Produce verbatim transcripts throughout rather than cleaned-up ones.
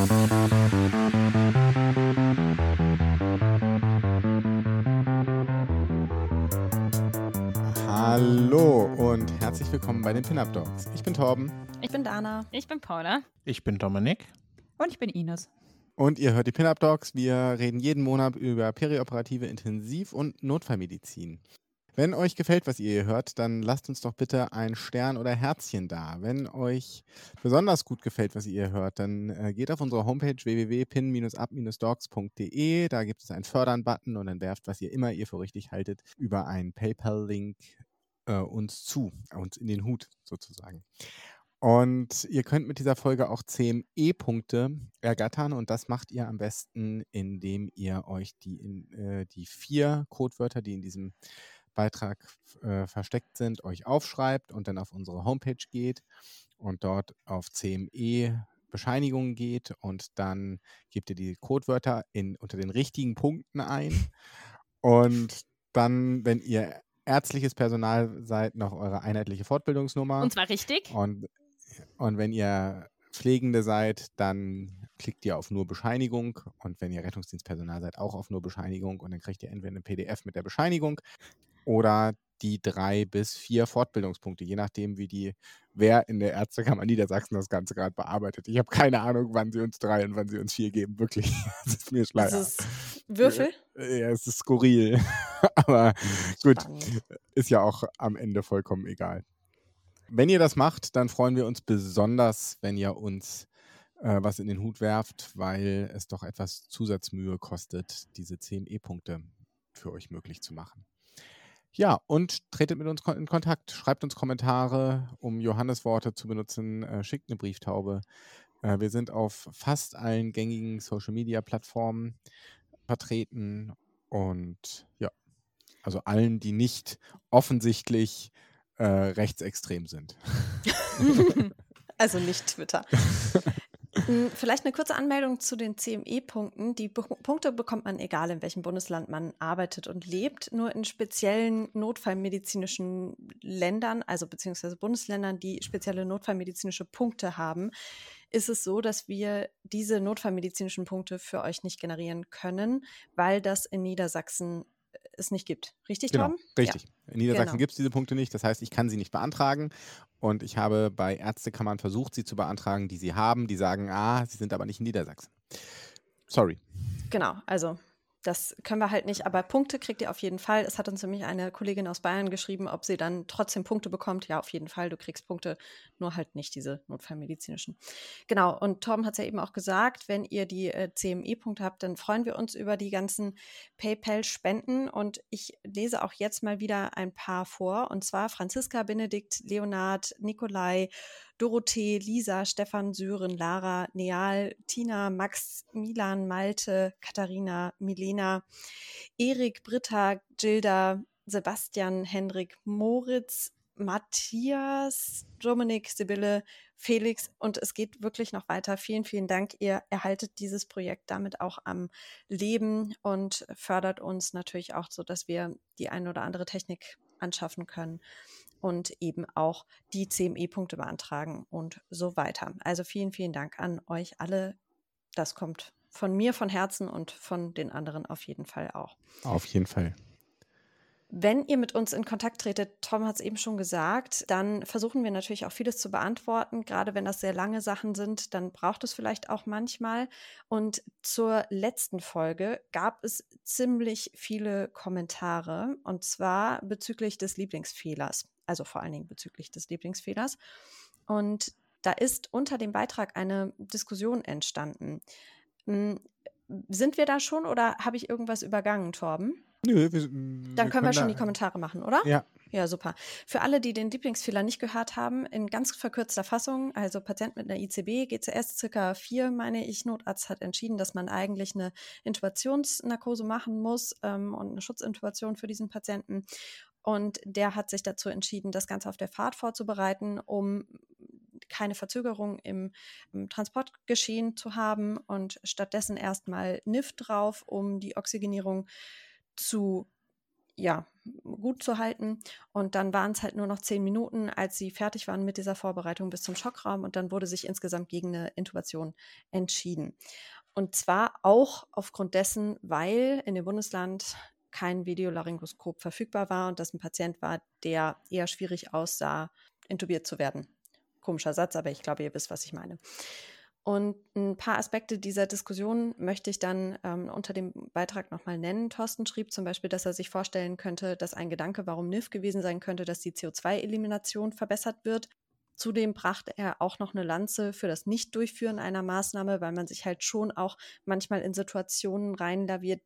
Hallo und herzlich willkommen bei den Pin-Up Dogs. Ich bin Torben. Ich bin Dana. Ich bin Paula. Ich bin Dominik. Und ich bin Ines. Und ihr hört die Pin-Up Dogs. Wir reden jeden Monat über perioperative Intensiv- und Notfallmedizin. Wenn euch gefällt, was ihr hier hört, dann lasst uns doch bitte ein Stern oder Herzchen da. Wenn euch besonders gut gefällt, was ihr hier hört, dann äh, geht auf unsere Homepage w w w punkt pin dash up dash dogs punkt d e. Da gibt es einen Fördern-Button und dann werft, was ihr immer ihr für richtig haltet, über einen PayPal-Link äh, uns zu, uns in den Hut sozusagen. Und ihr könnt mit dieser Folge auch C M E-Punkte ergattern und das macht ihr am besten, indem ihr euch die, in, äh, die vier Codewörter, die in diesem Beitrag äh, versteckt sind, euch aufschreibt und dann auf unsere Homepage geht und dort auf C M E-Bescheinigungen geht und dann gebt ihr die Codewörter in, unter den richtigen Punkten ein und dann, wenn ihr ärztliches Personal seid, noch eure einheitliche Fortbildungsnummer. Und zwar richtig. Und, und wenn ihr Pflegende seid, dann klickt ihr auf nur Bescheinigung und wenn ihr Rettungsdienstpersonal seid, auch auf nur Bescheinigung und dann kriegt ihr entweder eine P D F mit der Bescheinigung oder die drei bis vier Fortbildungspunkte, je nachdem, wie die, wer in der Ärztekammer Niedersachsen das Ganze gerade bearbeitet. Ich habe keine Ahnung, wann sie uns drei und wann sie uns vier geben. Wirklich, das ist mir schleier. Das ist Würfel? Ja, es ist skurril. Aber gut, Spannend. ist ja auch am Ende vollkommen egal. Wenn ihr das macht, dann freuen wir uns besonders, wenn ihr uns äh, was in den Hut werft, weil es doch etwas Zusatzmühe kostet, diese C M E-Punkte für euch möglich zu machen. Ja, und tretet mit uns kon- in Kontakt, schreibt uns Kommentare, um Johannesworte zu benutzen, äh, schickt eine Brieftaube. Äh, wir sind auf fast allen gängigen Social-Media-Plattformen vertreten und ja, also allen, die nicht offensichtlich äh, rechtsextrem sind. Also nicht Twitter. Mm, Vielleicht eine kurze Anmeldung zu den C M E-Punkten. Die Be- Punkte bekommt man egal, in welchem Bundesland man arbeitet und lebt. Nur in speziellen notfallmedizinischen Ländern, also beziehungsweise Bundesländern, die spezielle notfallmedizinische Punkte haben, ist es so, dass wir diese notfallmedizinischen Punkte für euch nicht generieren können, weil das in Niedersachsen äh, es nicht gibt. Richtig, Genau, Torben? richtig. In Niedersachsen Genau. gibt es diese Punkte nicht. Das heißt, ich kann sie nicht beantragen. Und ich habe bei Ärztekammern versucht, sie zu beantragen, die sie haben. Die sagen, ah, sie sind aber nicht in Niedersachsen. Sorry. Genau, also das können wir halt nicht, aber Punkte kriegt ihr auf jeden Fall. Es hat uns nämlich eine Kollegin aus Bayern geschrieben, ob sie dann trotzdem Punkte bekommt. Ja, auf jeden Fall, du kriegst Punkte, nur halt nicht diese notfallmedizinischen. Genau, und Torben hat es ja eben auch gesagt, wenn ihr die äh, C M E-Punkte habt, dann freuen wir uns über die ganzen PayPal-Spenden und ich lese auch jetzt mal wieder ein paar vor, und zwar Franziska, Benedikt, Leonard, Nikolai, Dorothee, Lisa, Stefan, Sören, Lara, Neal, Tina, Max, Milan, Malte, Katharina, Milena, Erik, Britta, Gilda, Sebastian, Hendrik, Moritz, Matthias, Dominik, Sibylle, Felix, und es geht wirklich noch weiter. Vielen, vielen Dank. Ihr erhaltet dieses Projekt damit auch am Leben und fördert uns natürlich auch so, dass wir die eine oder andere Technik anschaffen können und eben auch die C M E-Punkte beantragen und so weiter. Also vielen, vielen Dank an euch alle. Das kommt von mir von Herzen und von den anderen auf jeden Fall auch. Auf jeden Fall. Wenn ihr mit uns in Kontakt tretet, Tom hat es eben schon gesagt, dann versuchen wir natürlich auch vieles zu beantworten. Gerade wenn das sehr lange Sachen sind, dann braucht es vielleicht auch manchmal. Und zur letzten Folge gab es ziemlich viele Kommentare, und zwar bezüglich des Lieblingsfehlers. Also vor allen Dingen bezüglich des Lieblingsfehlers. Und da ist unter dem Beitrag eine Diskussion entstanden. Hm, Sind wir da schon oder habe ich irgendwas übergangen, Torben? Nö, wir, Dann können wir schon da, die Kommentare machen, oder? Ja. Ja, super. Für alle, die den Lieblingsfehler nicht gehört haben, in ganz verkürzter Fassung, also Patient mit einer I C B, G C S circa vier, meine ich, Notarzt hat entschieden, dass man eigentlich eine Intubationsnarkose machen muss ähm, und eine Schutzintubation für diesen Patienten. Und der hat sich dazu entschieden, das Ganze auf der Fahrt vorzubereiten, um keine Verzögerung im, im Transportgeschehen zu haben und stattdessen erstmal N I F drauf, um die Oxygenierung zu ja, gut zu halten. Und dann waren es halt nur noch zehn Minuten, als sie fertig waren mit dieser Vorbereitung bis zum Schockraum. Und dann wurde sich insgesamt gegen eine Intubation entschieden. Und zwar auch aufgrund dessen, weil in dem Bundesland kein Videolaryngoskop verfügbar war und das ein Patient war, der eher schwierig aussah, intubiert zu werden. Komischer Satz, aber ich glaube, ihr wisst, was ich meine. Und ein paar Aspekte dieser Diskussion möchte ich dann ähm, unter dem Beitrag nochmal nennen. Thorsten schrieb zum Beispiel, dass er sich vorstellen könnte, dass ein Gedanke, warum N I F gewesen sein könnte, dass die C O zwei Elimination verbessert wird. Zudem brachte er auch noch eine Lanze für das Nicht-Durchführen einer Maßnahme, weil man sich halt schon auch manchmal in Situationen reinlaviert,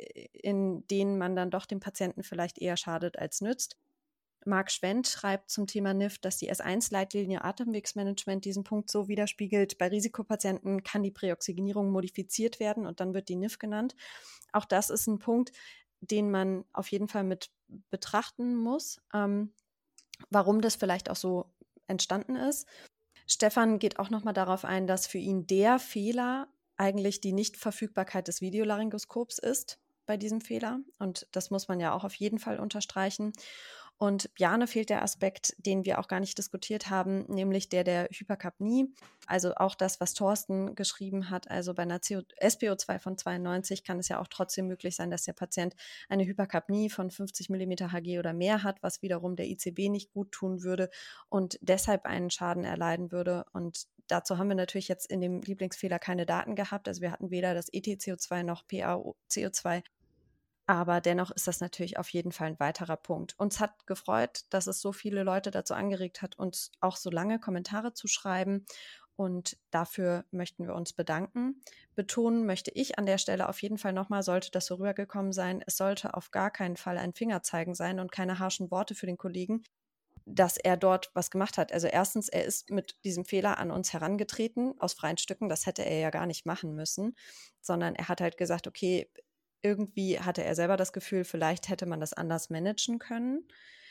in denen man dann doch dem Patienten vielleicht eher schadet als nützt. Marc Schwendt schreibt zum Thema N I F, dass die S eins Leitlinie Atemwegsmanagement diesen Punkt so widerspiegelt. Bei Risikopatienten kann die Präoxygenierung modifiziert werden und dann wird die N I F genannt. Auch das ist ein Punkt, den man auf jeden Fall mit betrachten muss, ähm, warum das vielleicht auch so entstanden ist. Stefan geht auch nochmal darauf ein, dass für ihn der Fehler eigentlich die Nichtverfügbarkeit des Videolaryngoskops ist bei diesem Fehler. Und das muss man ja auch auf jeden Fall unterstreichen. Und Bjarne fehlt der Aspekt, den wir auch gar nicht diskutiert haben, nämlich der der Hyperkapnie. Also auch das, was Thorsten geschrieben hat, also bei einer S P O zwei von zweiundneunzig kann es ja auch trotzdem möglich sein, dass der Patient eine Hyperkapnie von fünfzig Millimeter Hg oder mehr hat, was wiederum der I C B nicht gut tun würde und deshalb einen Schaden erleiden würde. Und dazu haben wir natürlich jetzt in dem Lieblingsfehler keine Daten gehabt. Also wir hatten weder das E T C O zwei noch P A C O zwei. Aber dennoch ist das natürlich auf jeden Fall ein weiterer Punkt. Uns hat gefreut, dass es so viele Leute dazu angeregt hat, uns auch so lange Kommentare zu schreiben. Und dafür möchten wir uns bedanken. Betonen möchte ich an der Stelle auf jeden Fall nochmal, sollte das so rübergekommen sein, es sollte auf gar keinen Fall ein Fingerzeigen sein und keine harschen Worte für den Kollegen, dass er dort was gemacht hat. Also erstens, er ist mit diesem Fehler an uns herangetreten, aus freien Stücken. Das hätte er ja gar nicht machen müssen, sondern er hat halt gesagt, okay, irgendwie hatte er selber das Gefühl, vielleicht hätte man das anders managen können.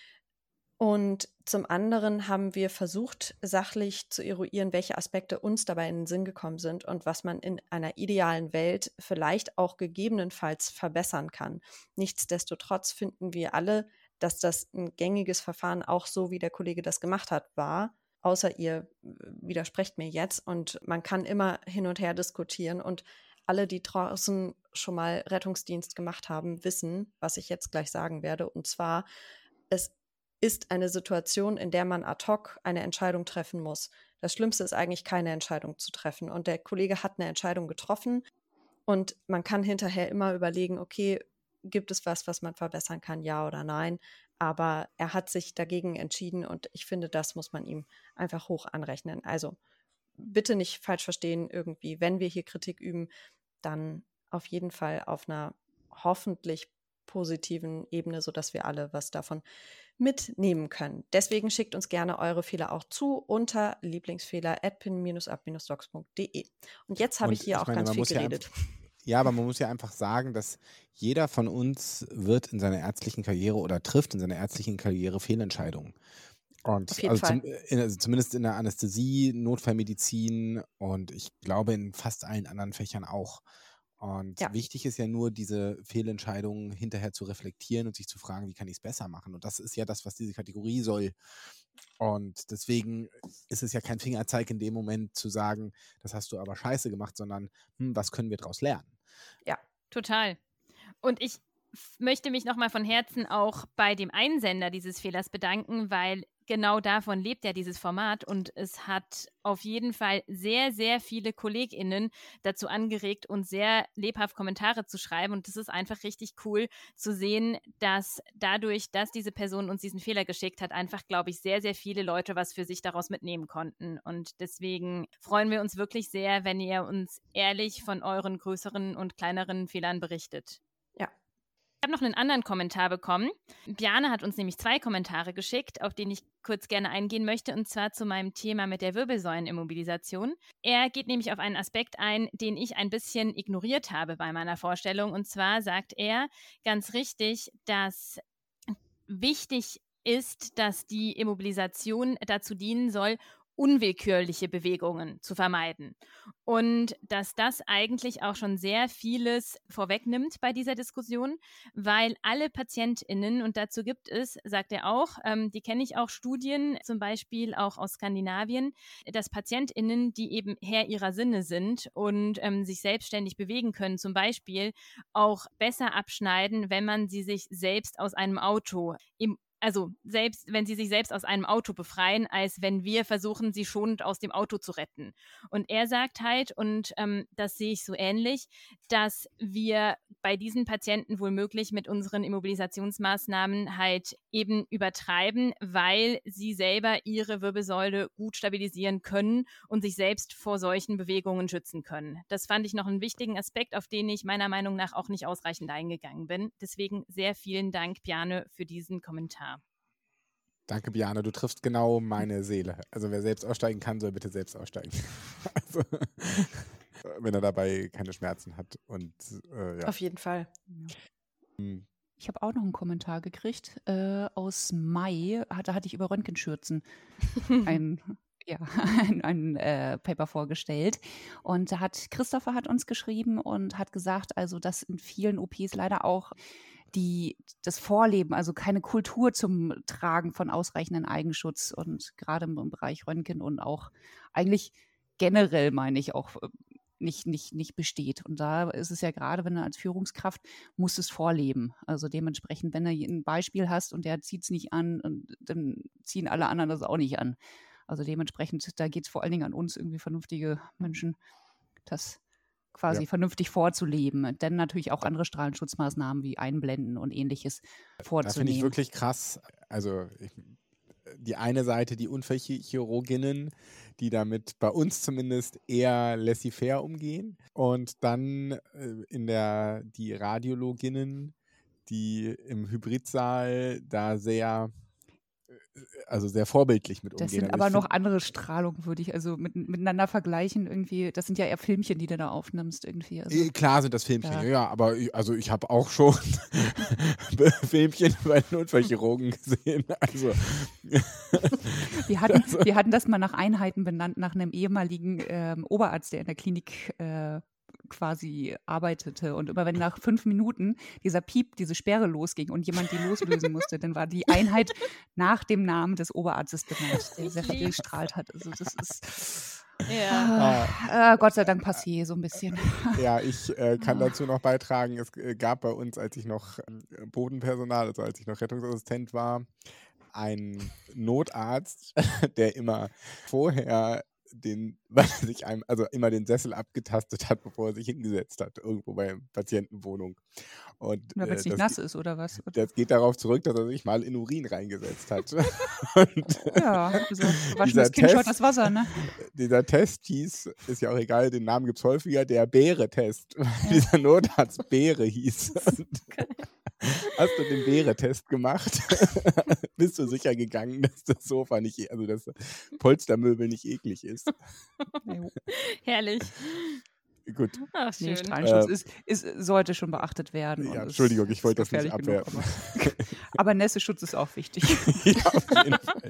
Und zum anderen haben wir versucht, sachlich zu eruieren, welche Aspekte uns dabei in den Sinn gekommen sind und was man in einer idealen Welt vielleicht auch gegebenenfalls verbessern kann. Nichtsdestotrotz finden wir alle, dass das ein gängiges Verfahren, auch so wie der Kollege das gemacht hat, war. Außer ihr widersprecht mir jetzt. Und man kann immer hin und her diskutieren. Und alle, die draußen schon mal Rettungsdienst gemacht haben, wissen, was ich jetzt gleich sagen werde. Und zwar, es ist eine Situation, in der man ad hoc eine Entscheidung treffen muss. Das Schlimmste ist eigentlich, keine Entscheidung zu treffen. Und der Kollege hat eine Entscheidung getroffen. Und man kann hinterher immer überlegen, okay, gibt es was, was man verbessern kann, ja oder nein? Aber er hat sich dagegen entschieden und ich finde, das muss man ihm einfach hoch anrechnen. Also bitte nicht falsch verstehen irgendwie, wenn wir hier Kritik üben, dann auf jeden Fall auf einer hoffentlich positiven Ebene, sodass wir alle was davon mitnehmen können. Deswegen schickt uns gerne eure Fehler auch zu unter lieblingsfehler at pin dash up dash docs punkt de. Und jetzt habe ich hier ich auch meine, ganz man viel muss ja geredet. einfach, ja, aber man muss ja einfach sagen, dass jeder von uns wird in seiner ärztlichen Karriere oder trifft in seiner ärztlichen Karriere Fehlentscheidungen. Und Auf jeden also, Fall. zum, in, also zumindest in der Anästhesie, Notfallmedizin und ich glaube in fast allen anderen Fächern auch. Und Ja. wichtig ist ja nur, diese Fehlentscheidungen hinterher zu reflektieren und sich zu fragen, wie kann ich es besser machen? Und das ist ja das, was diese Kategorie soll. Und deswegen ist es ja kein Fingerzeig in dem Moment zu sagen, das hast du aber scheiße gemacht, sondern hm, was können wir daraus lernen? Ja, total. Und ich f- möchte mich nochmal von Herzen auch bei dem Einsender dieses Fehlers bedanken, weil genau davon lebt ja dieses Format und es hat auf jeden Fall sehr, sehr viele KollegInnen dazu angeregt, uns sehr lebhaft Kommentare zu schreiben und das ist einfach richtig cool zu sehen, dass dadurch, dass diese Person uns diesen Fehler geschickt hat, einfach, glaube ich, sehr, sehr viele Leute was für sich daraus mitnehmen konnten und deswegen freuen wir uns wirklich sehr, wenn ihr uns ehrlich von euren größeren und kleineren Fehlern berichtet. Ja. Ich habe noch einen anderen Kommentar bekommen. Bjarne hat uns nämlich zwei Kommentare geschickt, auf den ich kurz gerne eingehen möchte, und zwar zu meinem Thema mit der Wirbelsäulenimmobilisation. Er geht nämlich auf einen Aspekt ein, den ich ein bisschen ignoriert habe bei meiner Vorstellung. Und zwar sagt er ganz richtig, dass wichtig ist, dass die Immobilisation dazu dienen soll, unwillkürliche Bewegungen zu vermeiden. Und dass das eigentlich auch schon sehr vieles vorwegnimmt bei dieser Diskussion, weil alle PatientInnen, und dazu gibt es, sagt er auch, ähm, die kenne ich auch, Studien, zum Beispiel auch aus Skandinavien, dass PatientInnen, die eben Herr ihrer Sinne sind und ähm, sich selbstständig bewegen können, zum Beispiel auch besser abschneiden, wenn man sie sich selbst aus einem Auto im Also selbst, wenn sie sich selbst aus einem Auto befreien, als wenn wir versuchen, sie schonend aus dem Auto zu retten. Und er sagt halt, und ähm, das sehe ich so ähnlich, dass wir bei diesen Patienten womöglich mit unseren Immobilisationsmaßnahmen halt eben übertreiben, weil sie selber ihre Wirbelsäule gut stabilisieren können und sich selbst vor solchen Bewegungen schützen können. Das fand ich noch einen wichtigen Aspekt, auf den ich meiner Meinung nach auch nicht ausreichend eingegangen bin. Deswegen sehr vielen Dank, Bjarne, für diesen Kommentar. Danke, Bjarne, du triffst genau meine Seele. Also wer selbst aussteigen kann, soll bitte selbst aussteigen. Also, wenn er dabei keine Schmerzen hat. Und, äh, ja. Auf jeden Fall. Hm. Ich habe auch noch einen Kommentar gekriegt äh, aus Mai. Da hatte ich über Röntgenschürzen ein, ja, ein, ein äh, Paper vorgestellt. Und da hat Christopher hat uns geschrieben und hat gesagt, also dass in vielen O Ps leider auch die, das Vorleben, also keine Kultur zum Tragen von ausreichenden Eigenschutz und gerade im, im Bereich Röntgen und auch eigentlich generell, meine ich, auch nicht, nicht, nicht besteht. Und da ist es ja gerade, wenn du als Führungskraft musst es vorleben. Also dementsprechend, wenn du ein Beispiel hast und der zieht es nicht an, dann ziehen alle anderen das auch nicht an. Also dementsprechend, da geht es vor allen Dingen an uns, irgendwie vernünftige Menschen, das quasi ja. vernünftig vorzuleben. Denn natürlich auch andere Strahlenschutzmaßnahmen wie Einblenden und Ähnliches vorzunehmen. Das finde ich wirklich krass. Also ich, die eine Seite, die Unfallchirurginnen, die damit bei uns zumindest eher laissez-faire umgehen. Und dann äh, in der die Radiologinnen, die im Hybridsaal da sehr also sehr vorbildlich mit umgehen. Das sind aber, aber noch andere Strahlungen, würde ich also mit, miteinander vergleichen irgendwie. Das sind ja eher Filmchen, die du da aufnimmst irgendwie. Also, klar sind das Filmchen, ja, ja aber ich, also ich habe auch schon Filmchen bei den Unfallchirurgen gesehen. Also. wir, hatten, also. wir hatten das mal nach Einheiten benannt, nach einem ehemaligen ähm, Oberarzt, der in der Klinik äh, quasi arbeitete. Und immer wenn nach fünf Minuten dieser Piep, diese Sperre losging und jemand die loslösen musste, dann war die Einheit nach dem Namen des Oberarztes benannt, der sehr viel gestrahlt hat. Also das ist ja. ah, äh, Gott sei Dank Passier so ein bisschen. Ja, ich äh, kann dazu noch beitragen, es äh, gab bei uns, als ich noch äh, Bodenpersonal, also als ich noch Rettungsassistent war, einen Notarzt, der immer vorher den, weil er sich einem, also immer den Sessel abgetastet hat, bevor er sich hingesetzt hat, irgendwo bei der Patientenwohnung. Und, wenn es äh, nicht nass ist, oder was? Das geht darauf zurück, dass er sich mal in Urin reingesetzt hat. Und ja, also waschendes Kind schaut das Wasser, ne? Dieser Test hieß, ist ja auch egal, den Namen gibt es häufiger, der Beere-Test, weil ja. dieser Notarzt Beere hieß. Hast du den Beere-Test gemacht? Bist du sicher gegangen, dass das Sofa nicht, also das Polstermöbel nicht eklig ist? Herrlich. Gut. Ach, schön. Nee, Strahlenschutz äh, ist, ist, sollte schon beachtet werden. Ja, Entschuldigung, ich wollte das nicht abwerten. Genug, aber, aber Nässeschutz ist auch wichtig. Ja, auf jeden Fall.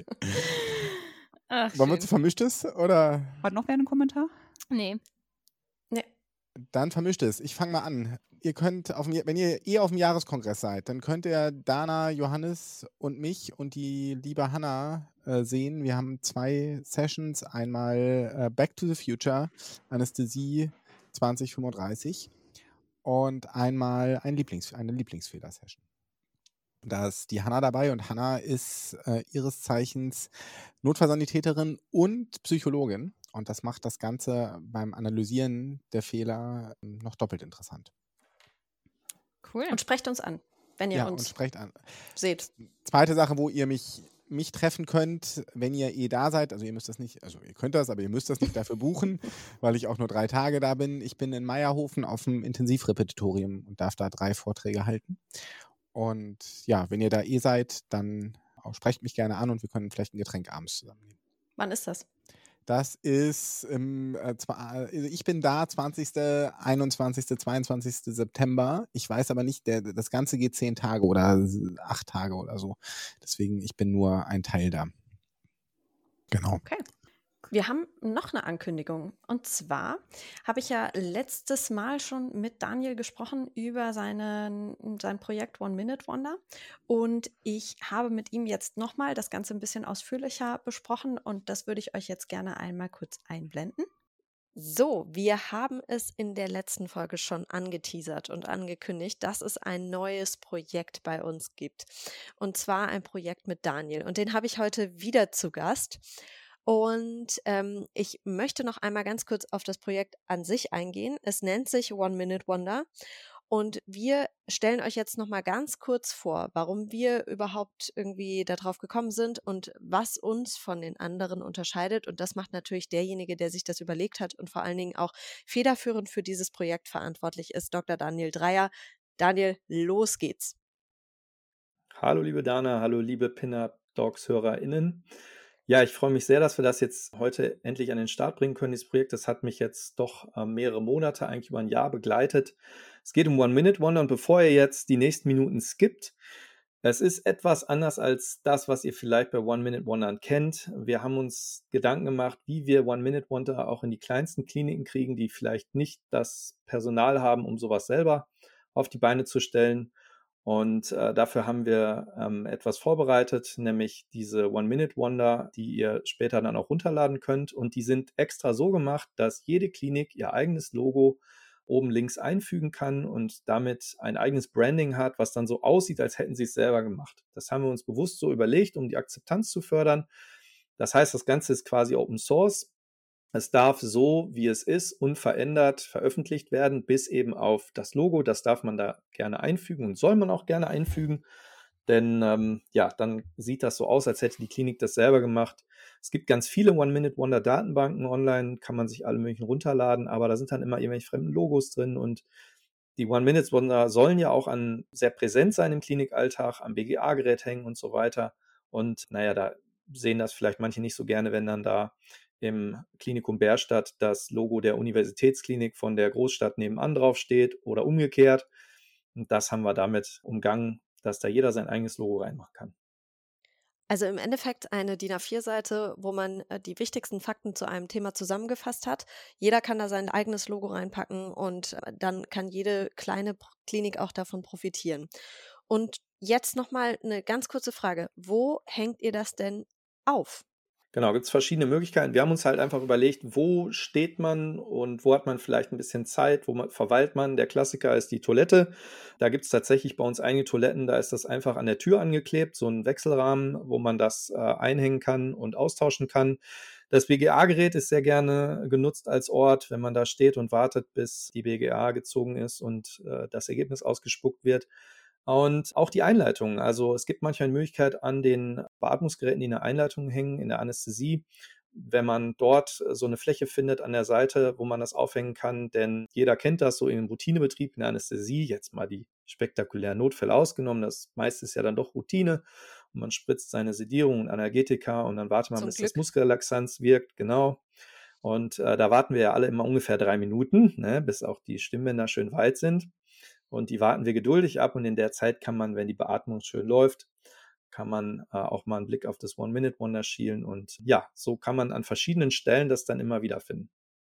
Ach, Wollen wir zu Vermischtes? Oder? Hat noch wer einen Kommentar? Nee. Nee. Dann Vermischtes. Ich fange mal an. Ihr könnt, auf dem, wenn ihr eh auf dem Jahreskongress seid, dann könnt ihr Dana, Johannes und mich und die liebe Hanna äh, sehen. Wir haben zwei Sessions. Einmal äh, Back to the Future, Anästhesie zwanzig fünfunddreißig und einmal ein Lieblings, eine Lieblingsfehler-Session. Da ist die Hanna dabei und Hanna ist äh, ihres Zeichens Notfallsanitäterin und Psychologin und das macht das Ganze beim Analysieren der Fehler noch doppelt interessant. Cool. Und sprecht uns an, wenn ihr ja, uns und sprecht an. seht. Zweite Sache, wo ihr mich mich treffen könnt, wenn ihr eh da seid, also ihr müsst das nicht, also ihr könnt das, aber ihr müsst das nicht dafür buchen, weil ich auch nur drei Tage da bin. Ich bin in Meierhofen auf dem Intensivrepetitorium und darf da drei Vorträge halten. Und ja, wenn ihr da eh seid, dann auch sprecht mich gerne an und wir können vielleicht ein Getränk abends zusammennehmen. Wann ist das? Das ist, ähm, äh, ich bin da zwanzigsten, einundzwanzigsten, zweiundzwanzigsten September. Ich weiß aber nicht, der, das Ganze geht zehn Tage oder acht Tage oder so. Deswegen, ich bin nur ein Teil da. Genau. Okay. Wir haben noch eine Ankündigung. Und zwar habe ich ja letztes Mal schon mit Daniel gesprochen über seinen, sein Projekt One Minute Wonder. Und ich habe mit ihm jetzt nochmal das Ganze ein bisschen ausführlicher besprochen. Und das würde ich euch jetzt gerne einmal kurz einblenden. So, wir haben es in der letzten Folge schon angeteasert und angekündigt, dass es ein neues Projekt bei uns gibt. Und zwar ein Projekt mit Daniel. Und den habe ich heute wieder zu Gast. Und ähm, ich möchte noch einmal ganz kurz auf das Projekt an sich eingehen. Es nennt sich One Minute Wonder. Und wir stellen euch jetzt noch mal ganz kurz vor, warum wir überhaupt irgendwie darauf gekommen sind und was uns von den anderen unterscheidet. Und das macht natürlich derjenige, der sich das überlegt hat und vor allen Dingen auch federführend für dieses Projekt verantwortlich ist, Doktor Daniel Dreier. Daniel, los geht's. Hallo liebe Dana, hallo liebe Pin-Up-Dogs-HörerInnen. Ja, ich freue mich sehr, dass wir das jetzt heute endlich an den Start bringen können. Dieses Projekt, das hat mich jetzt doch äh, mehrere Monate, eigentlich über ein Jahr begleitet. Es geht um One Minute Wonder und bevor ihr jetzt die nächsten Minuten skippt, es ist etwas anders als das, was ihr vielleicht bei One Minute Wondern kennt. Wir haben uns Gedanken gemacht, wie wir One Minute Wonder auch in die kleinsten Kliniken kriegen, die vielleicht nicht das Personal haben, um sowas selber auf die Beine zu stellen. Und äh, dafür haben wir ähm, etwas vorbereitet, nämlich diese One Minute Wonder, die ihr später dann auch runterladen könnt. Und die sind extra so gemacht, dass jede Klinik ihr eigenes Logo oben links einfügen kann und damit ein eigenes Branding hat, was dann so aussieht, als hätten sie es selber gemacht. Das haben wir uns bewusst so überlegt, um die Akzeptanz zu fördern. Das heißt, das Ganze ist quasi Open Source. Es darf so, wie es ist, unverändert veröffentlicht werden, bis eben auf das Logo. Das darf man da gerne einfügen und soll man auch gerne einfügen, denn ähm, ja, dann sieht das so aus, als hätte die Klinik das selber gemacht. Es gibt ganz viele One-Minute-Wonder-Datenbanken online, kann man sich alle möglichen runterladen, aber da sind dann immer irgendwelche fremden Logos drin und die One-Minute-Wonder sollen ja auch an sehr präsent sein im Klinikalltag, am B G A-Gerät hängen und so weiter. Und naja, da sehen das vielleicht manche nicht so gerne, wenn dann da im Klinikum Bärstadt das Logo der Universitätsklinik von der Großstadt nebenan drauf steht oder umgekehrt. Und das haben wir damit umgangen, dass da jeder sein eigenes Logo reinmachen kann. Also im Endeffekt eine D I N A vier Seite, wo man äh, die wichtigsten Fakten zu einem Thema zusammengefasst hat. Jeder kann da sein eigenes Logo reinpacken und äh, dann kann jede kleine P- Klinik auch davon profitieren. Und jetzt nochmal eine ganz kurze Frage. Wo hängt ihr das denn auf? Genau, gibt es verschiedene Möglichkeiten. Wir haben uns halt einfach überlegt, wo steht man und wo hat man vielleicht ein bisschen Zeit, wo man, verweilt man. Der Klassiker ist die Toilette. Da gibt es tatsächlich bei uns einige Toiletten, da ist das einfach an der Tür angeklebt, so ein Wechselrahmen, wo man das äh, einhängen kann und austauschen kann. Das B G A-Gerät ist sehr gerne genutzt als Ort, wenn man da steht und wartet, bis die B G A gezogen ist und äh, das Ergebnis ausgespuckt wird. Und auch die Einleitungen. Also es gibt manchmal eine Möglichkeit an den Beatmungsgeräten, die in der Einleitung hängen, in der Anästhesie, wenn man dort so eine Fläche findet an der Seite, wo man das aufhängen kann. Denn jeder kennt das so im Routinebetrieb, in der Anästhesie, jetzt mal die spektakulären Notfälle ausgenommen. Das meiste ist ja dann doch Routine. Und man spritzt seine Sedierung und Analgetika und dann wartet man, Zum bis Glück. das Muskelrelaxanz wirkt. Genau. Und äh, da warten wir ja alle immer ungefähr drei Minuten, ne, bis auch die Stimmbänder schön weit sind. Und die warten wir geduldig ab und in der Zeit kann man, wenn die Beatmung schön läuft, kann man äh, auch mal einen Blick auf das One-Minute-Wonder schielen und ja, so kann man an verschiedenen Stellen das dann immer wieder finden.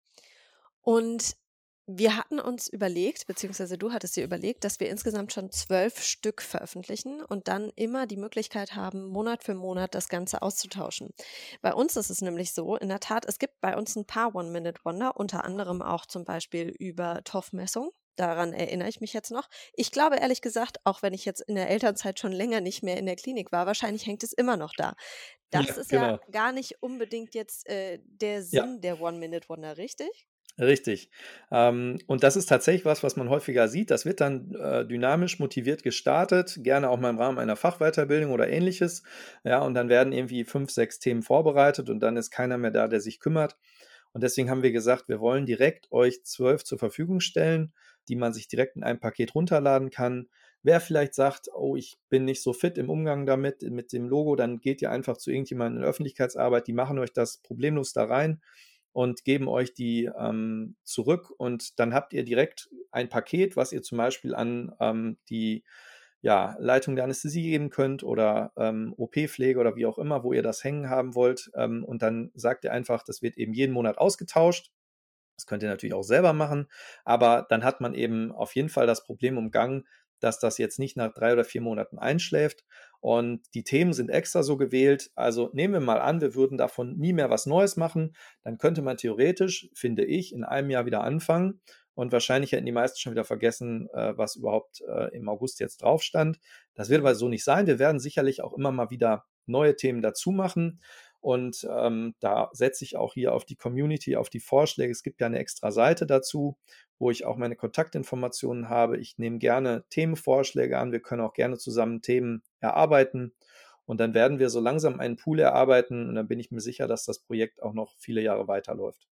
Und wir hatten uns überlegt, beziehungsweise du hattest dir überlegt, dass wir insgesamt schon zwölf Stück veröffentlichen und dann immer die Möglichkeit haben, Monat für Monat das Ganze auszutauschen. Bei uns ist es nämlich so, in der Tat, es gibt bei uns ein paar One-Minute-Wonder, unter anderem auch zum Beispiel über T O F-Messung. Daran erinnere ich mich jetzt noch. Ich glaube ehrlich gesagt, auch wenn ich jetzt in der Elternzeit schon länger nicht mehr in der Klinik war, wahrscheinlich hängt es immer noch da. Das Ja, ist genau. ja gar nicht unbedingt jetzt äh, der Sinn der One-Minute-Wonder, richtig? Richtig. Ähm, und das ist tatsächlich was, was man häufiger sieht. Das wird dann äh, dynamisch motiviert gestartet, gerne auch mal im Rahmen einer Fachweiterbildung oder ähnliches. Ja, und dann werden irgendwie fünf, sechs Themen vorbereitet und dann ist keiner mehr da, der sich kümmert. Und deswegen haben wir gesagt, wir wollen direkt euch zwölf zur Verfügung stellen, die man sich direkt in einem Paket runterladen kann. Wer vielleicht sagt, oh, ich bin nicht so fit im Umgang damit, mit dem Logo, dann geht ihr einfach zu irgendjemandem in der Öffentlichkeitsarbeit, die machen euch das problemlos da rein und geben euch die ähm, zurück und dann habt ihr direkt ein Paket, was ihr zum Beispiel an ähm, die ja, Leitung der Anästhesie geben könnt oder ähm, O P-Pflege oder wie auch immer, wo ihr das hängen haben wollt. Ähm, und dann sagt ihr einfach, das wird eben jeden Monat ausgetauscht. Das könnt ihr natürlich auch selber machen, aber dann hat man eben auf jeden Fall das Problem umgangen, dass das jetzt nicht nach drei oder vier Monaten einschläft. Und die Themen sind extra so gewählt. Also nehmen wir mal an, wir würden davon nie mehr was Neues machen. Dann könnte man theoretisch, finde ich, in einem Jahr wieder anfangen. Und wahrscheinlich hätten die meisten schon wieder vergessen, äh, was überhaupt äh, im August jetzt drauf stand. Das wird aber so nicht sein. Wir werden sicherlich auch immer mal wieder neue Themen dazu machen. Und ähm, da setze ich auch hier auf die Community, auf die Vorschläge. Es gibt ja eine extra Seite dazu, wo ich auch meine Kontaktinformationen habe. Ich nehme gerne Themenvorschläge an. Wir können auch gerne zusammen Themen erarbeiten. Und dann werden wir so langsam einen Pool erarbeiten. Und dann bin ich mir sicher, dass das Projekt auch noch viele Jahre weiterläuft.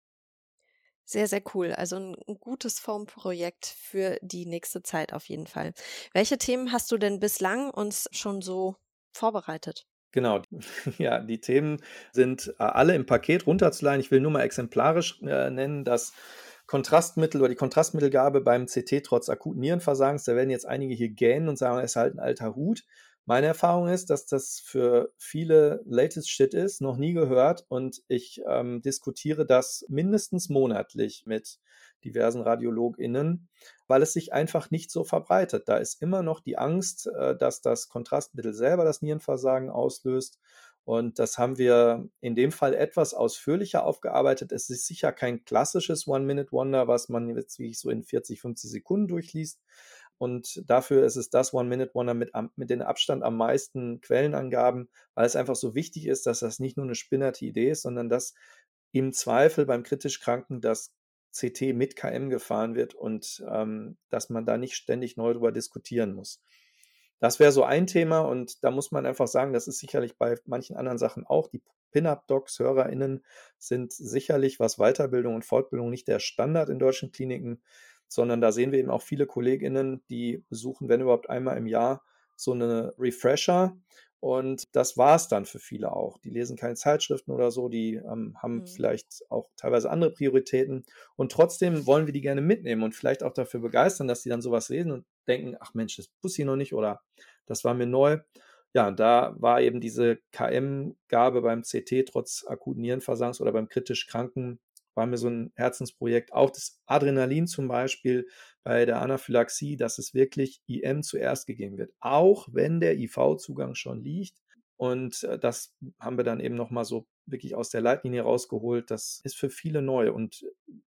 Sehr, sehr cool. Also ein, ein gutes Formprojekt für die nächste Zeit auf jeden Fall. Welche Themen hast du denn bislang uns schon so vorbereitet? Genau, ja, die Themen sind äh, alle im Paket runterzuladen. Ich will nur mal exemplarisch äh, nennen, das Kontrastmittel oder die Kontrastmittelgabe beim C T trotz akuten Nierenversagens. Da werden jetzt einige hier gähnen und sagen, es ist halt ein alter Hut. Meine Erfahrung ist, dass das für viele latest Shit ist, noch nie gehört, und ich ähm, diskutiere das mindestens monatlich mit diversen RadiologInnen, weil es sich einfach nicht so verbreitet. Da ist immer noch die Angst, äh, dass das Kontrastmittel selber das Nierenversagen auslöst. Und das haben wir in dem Fall etwas ausführlicher aufgearbeitet. Es ist sicher kein klassisches One-Minute-Wonder, was man jetzt wie ich so in vierzig, fünfzig Sekunden durchliest. Und dafür ist es das One-Minute-Wonder mit, mit den Abstand am meisten Quellenangaben, weil es einfach so wichtig ist, dass das nicht nur eine spinnerte Idee ist, sondern dass im Zweifel beim kritisch Kranken das C T mit K M gefahren wird und ähm, dass man da nicht ständig neu drüber diskutieren muss. Das wäre so ein Thema, und da muss man einfach sagen, das ist sicherlich bei manchen anderen Sachen auch. Die Pin-Up-Docs, HörerInnen sind sicherlich, was Weiterbildung und Fortbildung, nicht der Standard in deutschen Kliniken, sondern da sehen wir eben auch viele KollegInnen, die besuchen, wenn überhaupt einmal im Jahr, so eine Refresher. Und das war es dann für viele auch. Die lesen keine Zeitschriften oder so, die ähm, haben mhm. vielleicht auch teilweise andere Prioritäten. Und trotzdem wollen wir die gerne mitnehmen und vielleicht auch dafür begeistern, dass die dann sowas lesen und denken, ach Mensch, das wusste ich noch nicht oder das war mir neu. Ja, und da war eben diese K M-Gabe beim C T trotz akuten Nierenversagens oder beim kritisch Kranken, war mir so ein Herzensprojekt. Auch das Adrenalin zum Beispiel bei der Anaphylaxie, dass es wirklich I M zuerst gegeben wird, auch wenn der I V-Zugang schon liegt. Und äh, das haben wir dann eben nochmal so wirklich aus der Leitlinie rausgeholt. Das ist für viele neu, und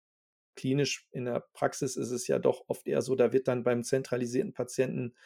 klinisch in der Praxis ist es ja doch oft eher so, da wird dann beim zentralisierten Patienten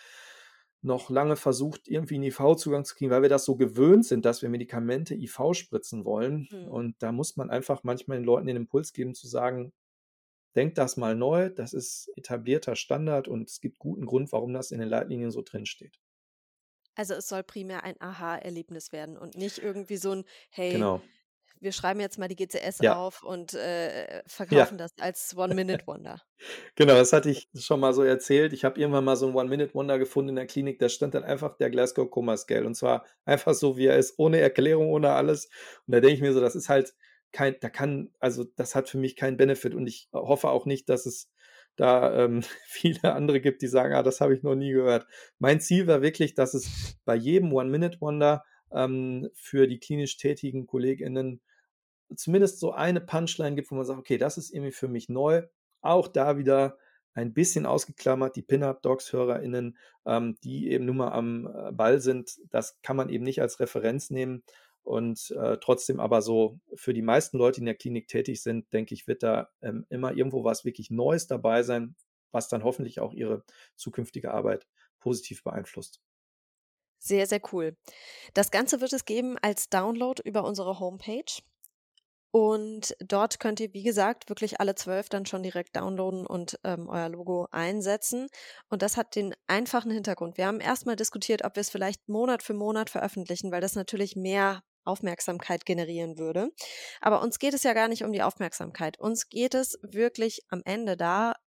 noch lange versucht, irgendwie einen I V-Zugang zu kriegen, weil wir das so gewöhnt sind, dass wir Medikamente I V spritzen wollen. Mhm. Und da muss man einfach manchmal den Leuten den Impuls geben, zu sagen, denkt das mal neu, das ist etablierter Standard und es gibt guten Grund, warum das in den Leitlinien so drin steht. Also es soll primär ein Aha-Erlebnis werden und nicht irgendwie so ein, hey, genau. wir schreiben jetzt mal die G C S ja. auf und äh, verkaufen ja. das als One-Minute-Wonder. Genau, das hatte ich schon mal so erzählt. Ich habe irgendwann mal so ein One-Minute-Wonder gefunden in der Klinik, da stand dann einfach der Glasgow Coma Scale, und zwar einfach so, wie er ist, ohne Erklärung, ohne alles. Und da denke ich mir so, das ist halt kein, da kann, also das hat für mich keinen Benefit, und ich hoffe auch nicht, dass es da ähm, viele andere gibt, die sagen, ah, das habe ich noch nie gehört. Mein Ziel war wirklich, dass es bei jedem One-Minute-Wonder ähm, für die klinisch tätigen KollegInnen zumindest so eine Punchline gibt, wo man sagt, okay, das ist irgendwie für mich neu. Auch da wieder ein bisschen ausgeklammert, die Pin-Up-Docs-HörerInnen, ähm, die eben nur mal am Ball sind, das kann man eben nicht als Referenz nehmen. Und äh, trotzdem aber so für die meisten Leute, die in der Klinik tätig sind, denke ich, wird da ähm, immer irgendwo was wirklich Neues dabei sein, was dann hoffentlich auch ihre zukünftige Arbeit positiv beeinflusst. Sehr, sehr cool. Das Ganze wird es geben als Download über unsere Homepage. Und dort könnt ihr, wie gesagt, wirklich alle zwölf dann schon direkt downloaden und ähm, euer Logo einsetzen. Und das hat den einfachen Hintergrund. Wir haben erstmal diskutiert, ob wir es vielleicht Monat für Monat veröffentlichen, weil das natürlich mehr Aufmerksamkeit generieren würde. Aber uns geht es ja gar nicht um die Aufmerksamkeit. Uns geht es wirklich am Ende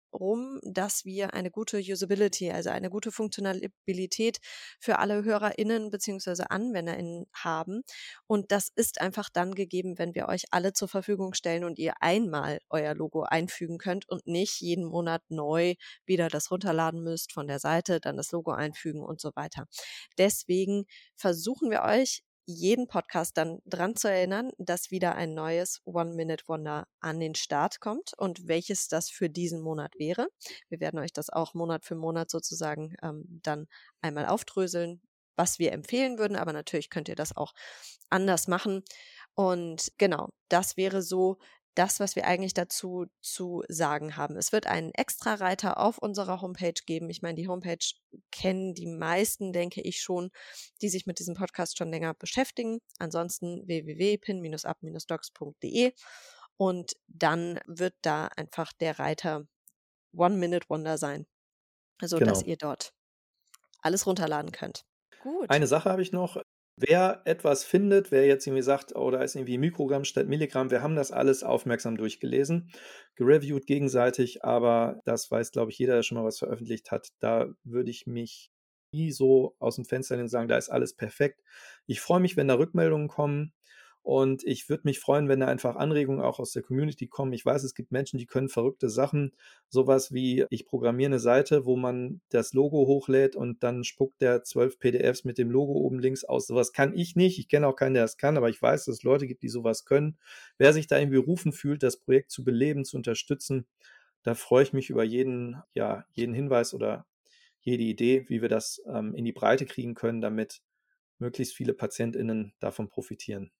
darum, dass wir eine gute Usability, also eine gute Funktionalität für alle HörerInnen bzw. AnwenderInnen haben. Und das ist einfach dann gegeben, wenn wir euch alle zur Verfügung stellen und ihr einmal euer Logo einfügen könnt und nicht jeden Monat neu wieder das runterladen müsst von der Seite, dann das Logo einfügen und so weiter. Deswegen versuchen wir euch jeden Podcast dann dran zu erinnern, dass wieder ein neues One-Minute-Wonder an den Start kommt und welches das für diesen Monat wäre. Wir werden euch das auch Monat für Monat sozusagen ähm, dann einmal aufdröseln, was wir empfehlen würden, aber natürlich könnt ihr das auch anders machen. Und genau, das wäre so das, was wir eigentlich dazu zu sagen haben. Es wird einen Extra-Reiter auf unserer Homepage geben. Ich meine, die Homepage kennen die meisten, denke ich schon, die sich mit diesem Podcast schon länger beschäftigen. Ansonsten w w w punkt pin up dash docs punkt d e und dann wird da einfach der Reiter One-Minute-Wonder sein, also dass Genau. ihr dort alles runterladen könnt. Gut. Eine Sache habe ich noch. Wer etwas findet, wer jetzt irgendwie sagt, oh, da ist irgendwie Mikrogramm statt Milligramm, wir haben das alles aufmerksam durchgelesen, gereviewt gegenseitig, aber das weiß, glaube ich, jeder, der schon mal was veröffentlicht hat. Da würde ich mich nie so aus dem Fenster lehnen und sagen, da ist alles perfekt. Ich freue mich, wenn da Rückmeldungen kommen und ich würde mich freuen, wenn da einfach Anregungen auch aus der Community kommen. Ich weiß, es gibt Menschen, die können verrückte Sachen, sowas wie, ich programmiere eine Seite, wo man das Logo hochlädt und dann spuckt der zwölf P D Fs mit dem Logo oben links aus. Sowas kann ich nicht. Ich kenne auch keinen, der das kann, aber ich weiß, dass es Leute gibt, die sowas können. Wer sich da irgendwie berufen fühlt, das Projekt zu beleben, zu unterstützen, da freue ich mich über jeden, ja, jeden Hinweis oder jede Idee, wie wir das ähm, in die Breite kriegen können, damit möglichst viele PatientInnen davon profitieren.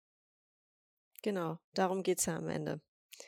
Genau, darum geht's ja am Ende.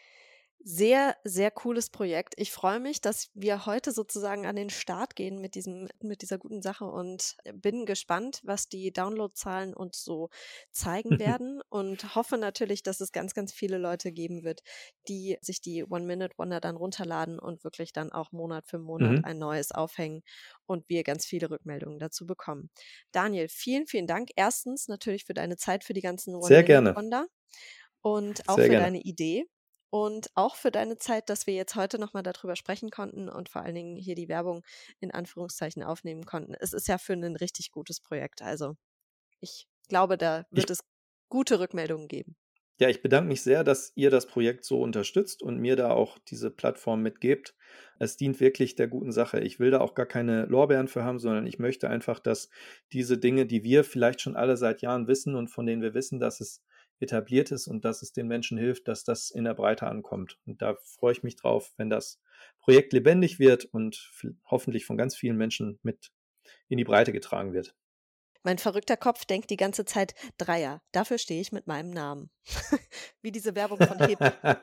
Sehr, sehr cooles Projekt. Ich freue mich, dass wir heute sozusagen an den Start gehen mit diesem, mit dieser guten Sache und bin gespannt, was die Downloadzahlen uns so zeigen werden und hoffe natürlich, dass es ganz, ganz viele Leute geben wird, die sich die One-Minute-Wonder dann runterladen und wirklich dann auch Monat für Monat Mhm. ein neues aufhängen und wir ganz viele Rückmeldungen dazu bekommen. Daniel, vielen, vielen Dank. Erstens natürlich für deine Zeit für die ganzen Sehr gerne. One-Minute-Wonder und auch Sehr für gerne. deine Idee. Und auch für deine Zeit, dass wir jetzt heute nochmal darüber sprechen konnten und vor allen Dingen hier die Werbung in Anführungszeichen aufnehmen konnten. Es ist ja für ein richtig gutes Projekt. Also ich glaube, da Ich, wird es gute Rückmeldungen geben. ja, ich bedanke mich sehr, dass ihr das Projekt so unterstützt und mir da auch diese Plattform mitgebt. Es dient wirklich der guten Sache. Ich will da auch gar keine Lorbeeren für haben, sondern ich möchte einfach, dass diese Dinge, die wir vielleicht schon alle seit Jahren wissen und von denen wir wissen, dass es etabliert ist und dass es den Menschen hilft, dass das in der Breite ankommt. Und da freue ich mich drauf, wenn das Projekt lebendig wird und f- hoffentlich von ganz vielen Menschen mit in die Breite getragen wird. Mein verrückter Kopf denkt die ganze Zeit Dreier. Dafür stehe ich mit meinem Namen. Wie diese Werbung von Hip.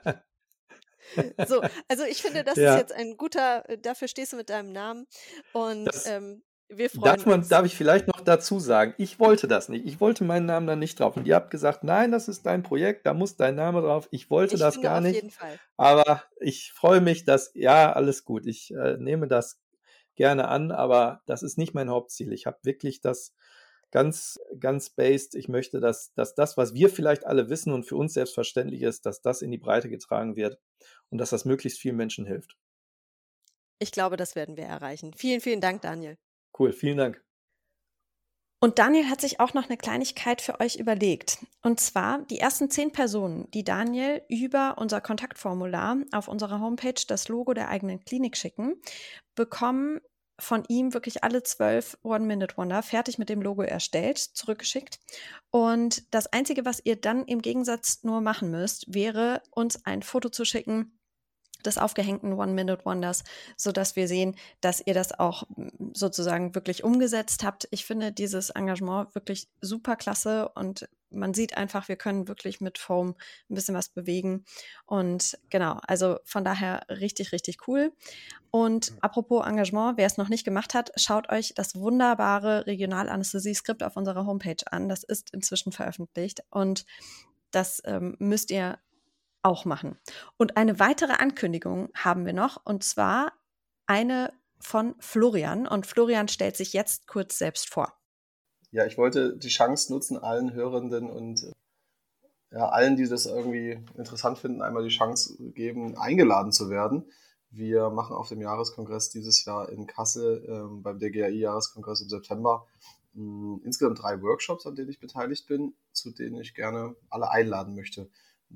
So, also ich finde, das Ja. ist jetzt ein guter, äh, dafür stehst du mit deinem Namen und Das ähm, wir freuen darf man, uns. darf ich vielleicht noch dazu sagen, ich wollte das nicht. Ich wollte meinen Namen da nicht drauf. Und ihr habt gesagt, nein, das ist dein Projekt, da muss dein Name drauf. Ich wollte Ich das finde gar auf nicht. jeden Fall. Aber ich freue mich, dass, ja, alles gut. Ich äh, nehme das gerne an, aber das ist nicht mein Hauptziel. Ich habe wirklich das ganz, ganz based. Ich möchte, dass, dass das, was wir vielleicht alle wissen und für uns selbstverständlich ist, dass das in die Breite getragen wird und dass das möglichst vielen Menschen hilft. Ich glaube, das werden wir erreichen. Vielen, vielen Dank, Daniel. Cool, vielen Dank. Und Daniel hat sich auch noch eine Kleinigkeit für euch überlegt. Und zwar die ersten zehn Personen, die Daniel über unser Kontaktformular auf unserer Homepage das Logo der eigenen Klinik schicken, bekommen von ihm wirklich alle zwölf One-Minute-Wonder fertig mit dem Logo erstellt, zurückgeschickt. Und das Einzige, was ihr dann im Gegensatz nur machen müsst, wäre, uns ein Foto zu schicken des aufgehängten One-Minute-Wonders, sodass wir sehen, dass ihr das auch mm, sozusagen wirklich umgesetzt habt. Ich finde dieses Engagement wirklich super klasse und man sieht einfach, wir können wirklich mit Foam ein bisschen was bewegen. Und genau, also von daher richtig, richtig cool. Und apropos Engagement, wer es noch nicht gemacht hat, schaut euch das wunderbare Regionalanästhesie-Skript auf unserer Homepage an. Das ist inzwischen veröffentlicht und das ähm, müsst ihr auch machen. Und eine weitere Ankündigung haben wir noch, und zwar eine von Florian. Und Florian stellt sich jetzt kurz selbst vor. Ja, ich wollte die Chance nutzen, allen Hörenden und ja, allen, die das irgendwie interessant finden, einmal die Chance geben, eingeladen zu werden. Wir machen auf dem Jahreskongress dieses Jahr in Kassel ähm, beim D G A I-Jahreskongress im September mh, insgesamt drei Workshops, an denen ich beteiligt bin, zu denen ich gerne alle einladen möchte.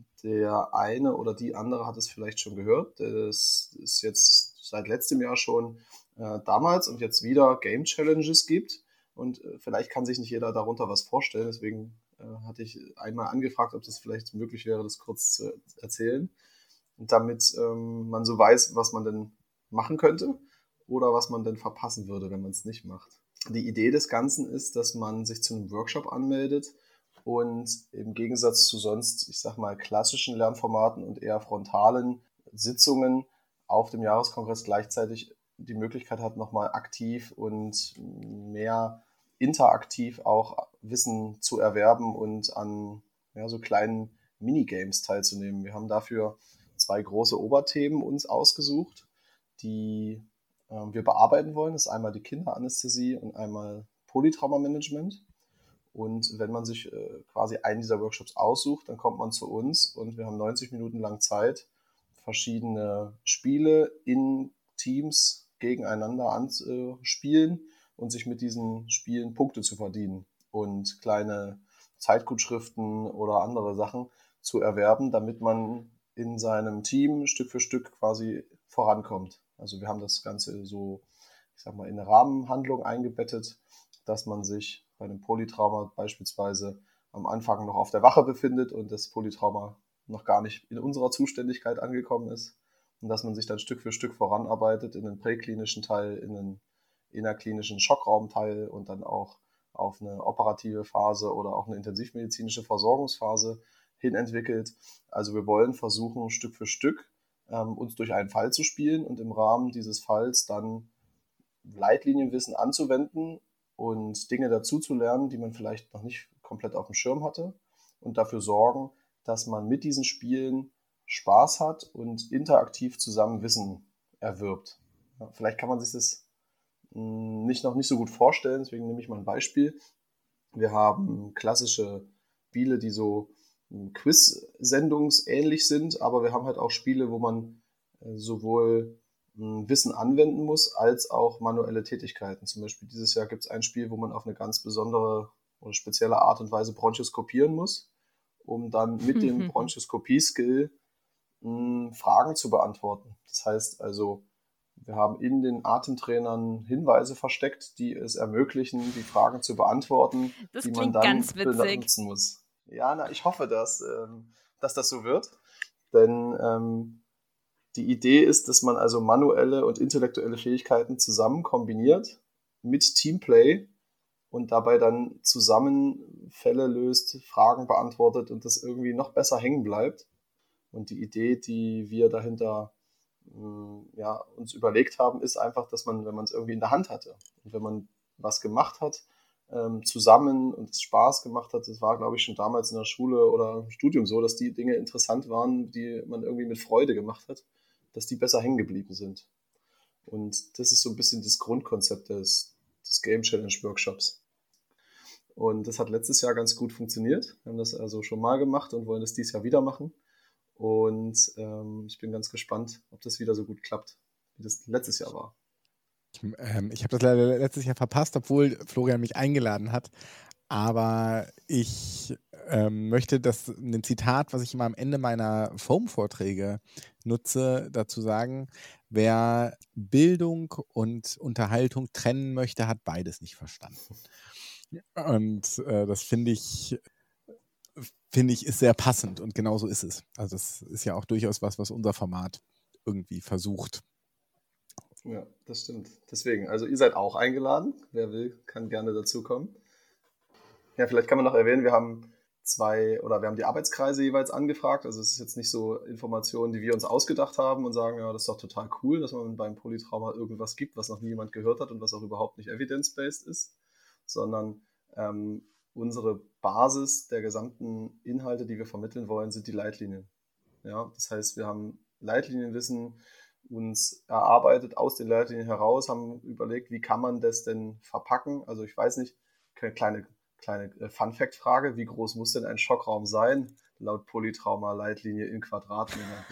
Der eine oder die andere hat es vielleicht schon gehört. Das ist jetzt seit letztem Jahr schon äh, damals und jetzt wieder Game Challenges gibt. Und äh, vielleicht kann sich nicht jeder darunter was vorstellen. Deswegen äh, hatte ich einmal angefragt, ob das vielleicht möglich wäre, das kurz zu erzählen. Und damit ähm, man so weiß, was man denn machen könnte oder was man denn verpassen würde, wenn man es nicht macht. Die Idee des Ganzen ist, dass man sich zu einem Workshop anmeldet und im Gegensatz zu sonst, ich sag mal, klassischen Lernformaten und eher frontalen Sitzungen auf dem Jahreskongress gleichzeitig die Möglichkeit hat, nochmal aktiv und mehr interaktiv auch Wissen zu erwerben und an ja, so kleinen Minigames teilzunehmen. Wir haben dafür zwei große Oberthemen uns ausgesucht, die äh, wir bearbeiten wollen. Das ist einmal die Kinderanästhesie und einmal Polytraumamanagement. Und wenn man sich äh, quasi einen dieser Workshops aussucht, dann kommt man zu uns und wir haben neunzig Minuten lang Zeit, verschiedene Spiele in Teams gegeneinander anzuspielen und sich mit diesen Spielen Punkte zu verdienen und kleine Zeitgutschriften oder andere Sachen zu erwerben, damit man in seinem Team Stück für Stück quasi vorankommt. Also wir haben das Ganze so, ich sag mal, in eine Rahmenhandlung eingebettet, dass man sich bei einem Polytrauma beispielsweise am Anfang noch auf der Wache befindet und das Polytrauma noch gar nicht in unserer Zuständigkeit angekommen ist und dass man sich dann Stück für Stück voranarbeitet in den präklinischen Teil, in den innerklinischen Schockraumteil und dann auch auf eine operative Phase oder auch eine intensivmedizinische Versorgungsphase hin entwickelt. Also wir wollen versuchen, Stück für Stück ähm, uns durch einen Fall zu spielen und im Rahmen dieses Falls dann Leitlinienwissen anzuwenden und Dinge dazu zu lernen, die man vielleicht noch nicht komplett auf dem Schirm hatte und dafür sorgen, dass man mit diesen Spielen Spaß hat und interaktiv zusammen Wissen erwirbt. Ja, vielleicht kann man sich das mh, nicht noch nicht so gut vorstellen, deswegen nehme ich mal ein Beispiel. Wir haben klassische Spiele, die so Quiz-sendungsähnlich sind, aber wir haben halt auch Spiele, wo man äh, sowohl mh, Wissen anwenden muss, als auch manuelle Tätigkeiten. Zum Beispiel dieses Jahr gibt es ein Spiel, wo man auf eine ganz besondere oder spezielle Art und Weise bronchoskopieren muss, um dann mit dem Bronchoskopie-Skill mh, Fragen zu beantworten. Das heißt also, wir haben in den Atemtrainern Hinweise versteckt, die es ermöglichen, die Fragen zu beantworten, Das die man klingt dann ganz witzig. benutzen muss. Ja, na, ich hoffe, dass, ähm, dass das so wird. Denn ähm, die Idee ist, dass man also manuelle und intellektuelle Fähigkeiten zusammen kombiniert mit Teamplay und dabei dann zusammen Fälle löst, Fragen beantwortet und das irgendwie noch besser hängen bleibt. Und die Idee, die wir dahinter mh, ja, uns überlegt haben, ist einfach, dass man, wenn man es irgendwie in der Hand hatte und wenn man was gemacht hat, ähm, zusammen und es Spaß gemacht hat, das war, glaube ich, schon damals in der Schule oder im Studium so, dass die Dinge interessant waren, die man irgendwie mit Freude gemacht hat, dass die besser hängen geblieben sind. Und das ist so ein bisschen das Grundkonzept des, des Game Challenge Workshops. Und das hat letztes Jahr ganz gut funktioniert. Wir haben das also schon mal gemacht und wollen das dieses Jahr wieder machen. Und ähm, ich bin ganz gespannt, ob das wieder so gut klappt, wie das letztes Jahr war. Ich, ähm, ich habe das leider letztes Jahr verpasst, obwohl Florian mich eingeladen hat. Aber ich ähm, möchte das ein Zitat, was ich immer am Ende meiner Foam-Vorträge nutze, dazu sagen: Wer Bildung und Unterhaltung trennen möchte, hat beides nicht verstanden. Und äh, das finde ich, finde ich, ist sehr passend und genau so ist es. Also das ist ja auch durchaus was, was unser Format irgendwie versucht. Ja, das stimmt. Deswegen, also ihr seid auch eingeladen. Wer will, kann gerne dazukommen. Ja, vielleicht kann man noch erwähnen, wir haben zwei, oder wir haben die Arbeitskreise jeweils angefragt. Also es ist jetzt nicht so Informationen, die wir uns ausgedacht haben und sagen, ja, das ist doch total cool, dass man beim Polytrauma irgendwas gibt, was noch nie jemand gehört hat und was auch überhaupt nicht evidence-based ist, sondern ähm, unsere Basis der gesamten Inhalte, die wir vermitteln wollen, sind die Leitlinien. Ja, das heißt, wir haben Leitlinienwissen uns erarbeitet aus den Leitlinien heraus, haben überlegt, wie kann man das denn verpacken. Also ich weiß nicht, eine kleine, kleine Fun-Fact-Frage, wie groß muss denn ein Schockraum sein? laut Polytrauma-Leitlinie in Quadratmetern.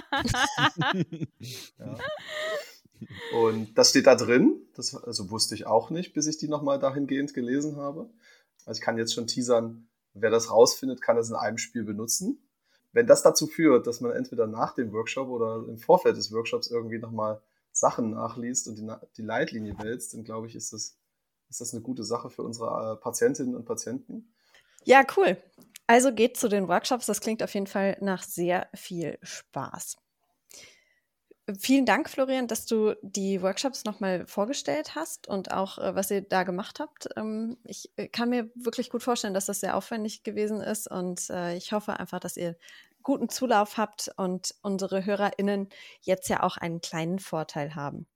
Ja. Und das steht da drin, das also wusste ich auch nicht, bis ich die nochmal dahingehend gelesen habe. Also ich kann jetzt schon teasern, wer das rausfindet, kann das in einem Spiel benutzen. Wenn das dazu führt, dass man entweder nach dem Workshop oder im Vorfeld des Workshops irgendwie nochmal Sachen nachliest und die, die Leitlinie wälzt, dann glaube ich, ist das, ist das eine gute Sache für unsere Patientinnen und Patienten. Ja, cool. Also geht zu den Workshops. Das klingt auf jeden Fall nach sehr viel Spaß. Vielen Dank, Florian, dass du die Workshops nochmal vorgestellt hast und auch, äh, was ihr da gemacht habt. Ähm, ich äh, kann mir wirklich gut vorstellen, dass das sehr aufwendig gewesen ist und äh, ich hoffe einfach, dass ihr guten Zulauf habt und unsere HörerInnen jetzt ja auch einen kleinen Vorteil haben.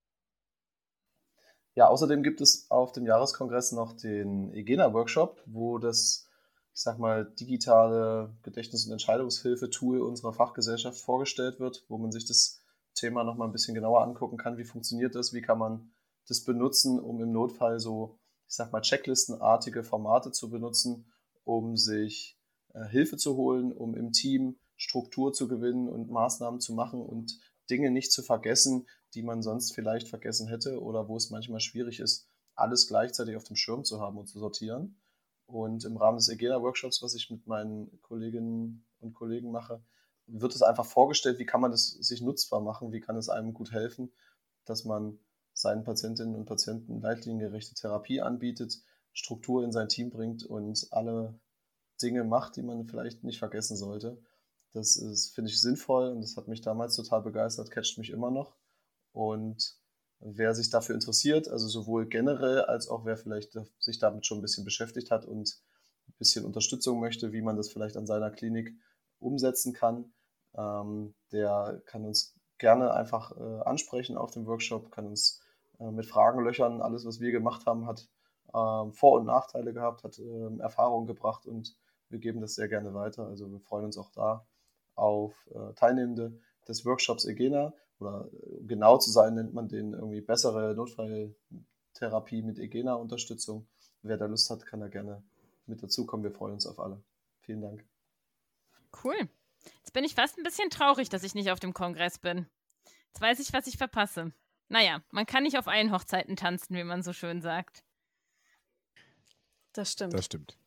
Ja, außerdem gibt es auf dem Jahreskongress noch den EGENA-Workshop, wo das, ich sag mal, digitale Gedächtnis- und Entscheidungshilfe-Tool unserer Fachgesellschaft vorgestellt wird, wo man sich das Thema noch mal ein bisschen genauer angucken kann. Wie funktioniert das? Wie kann man das benutzen, um im Notfall so, ich sag mal, checklistenartige Formate zu benutzen, um sich äh, Hilfe zu holen, um im Team Struktur zu gewinnen und Maßnahmen zu machen und Dinge nicht zu vergessen, die man sonst vielleicht vergessen hätte oder wo es manchmal schwierig ist, alles gleichzeitig auf dem Schirm zu haben und zu sortieren. Und im Rahmen des EGENA-Workshops, was ich mit meinen Kolleginnen und Kollegen mache, wird es einfach vorgestellt, wie kann man das sich nutzbar machen, wie kann es einem gut helfen, dass man seinen Patientinnen und Patienten leitliniengerechte Therapie anbietet, Struktur in sein Team bringt und alle Dinge macht, die man vielleicht nicht vergessen sollte. Das ist, finde ich, sinnvoll und das hat mich damals total begeistert, catcht mich immer noch. Und wer sich dafür interessiert, also sowohl generell als auch wer vielleicht sich damit schon ein bisschen beschäftigt hat und ein bisschen Unterstützung möchte, wie man das vielleicht an seiner Klinik umsetzen kann, ähm, der kann uns gerne einfach äh, ansprechen auf dem Workshop, kann uns äh, mit Fragen löchern. Alles, was wir gemacht haben, hat äh, Vor- und Nachteile gehabt, hat äh, Erfahrungen gebracht und wir geben das sehr gerne weiter. Also wir freuen uns auch da auf äh, Teilnehmende des Workshops EGENA oder um genau zu sein, nennt man den irgendwie bessere Notfalltherapie mit EGENA-Unterstützung. Wer da Lust hat, kann da gerne mit dazukommen. Wir freuen uns auf alle. Vielen Dank. Cool. Jetzt bin ich fast ein bisschen traurig, dass ich nicht auf dem Kongress bin. Jetzt weiß ich, was ich verpasse. Naja, man kann nicht auf allen Hochzeiten tanzen, wie man so schön sagt. Das stimmt. Das stimmt.